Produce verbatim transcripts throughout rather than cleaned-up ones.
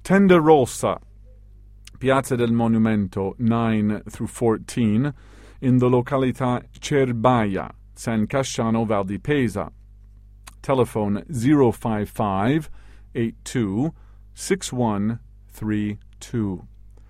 Tenda Rossa, Piazza del Monumento nine through fourteen, in the località Cerbaia, San Casciano Val di Pesa. Telephone zero five five, eight two, six one three two.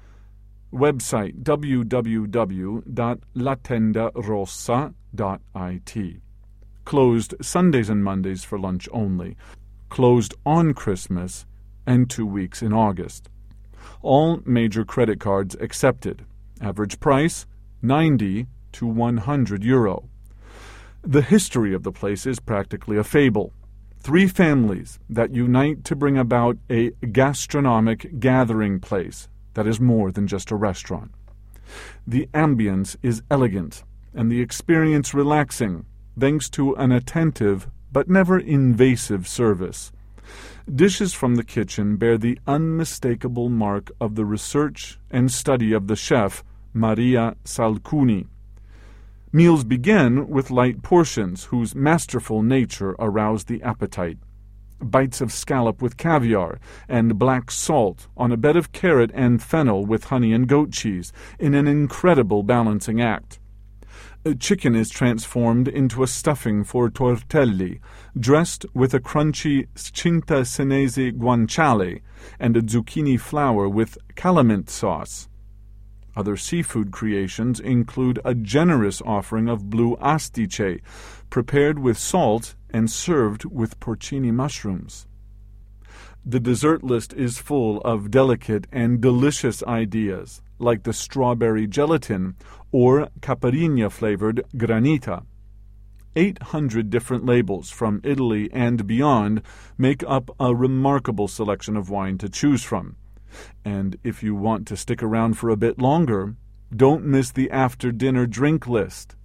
Website w w w dot la tenda rossa dot i t. Closed Sundays and Mondays for lunch only. Closed on Christmas and two weeks in August. All major credit cards accepted. Average price, ninety to one hundred euro. The history of the place is practically a fable. Three families that unite to bring about a gastronomic gathering place that is more than just a restaurant. The ambience is elegant and the experience relaxing, thanks to an attentive but never invasive service. Dishes from the kitchen bear the unmistakable mark of the research and study of the chef, Maria Salcuni. Meals begin with light portions whose masterful nature arouse the appetite. Bites of scallop with caviar and black salt on a bed of carrot and fennel with honey and goat cheese in an incredible balancing act. Chicken is transformed into a stuffing for tortelli, dressed with a crunchy cinta senese guanciale and a zucchini flour with calamint sauce. Other seafood creations include a generous offering of blue astice, prepared with salt and served with porcini mushrooms. The dessert list is full of delicate and delicious ideas, like the strawberry gelatin or caipirinha-flavored granita. Eight hundred different labels from Italy and beyond make up a remarkable selection of wine to choose from. And if you want to stick around for a bit longer, don't miss the after-dinner drink list.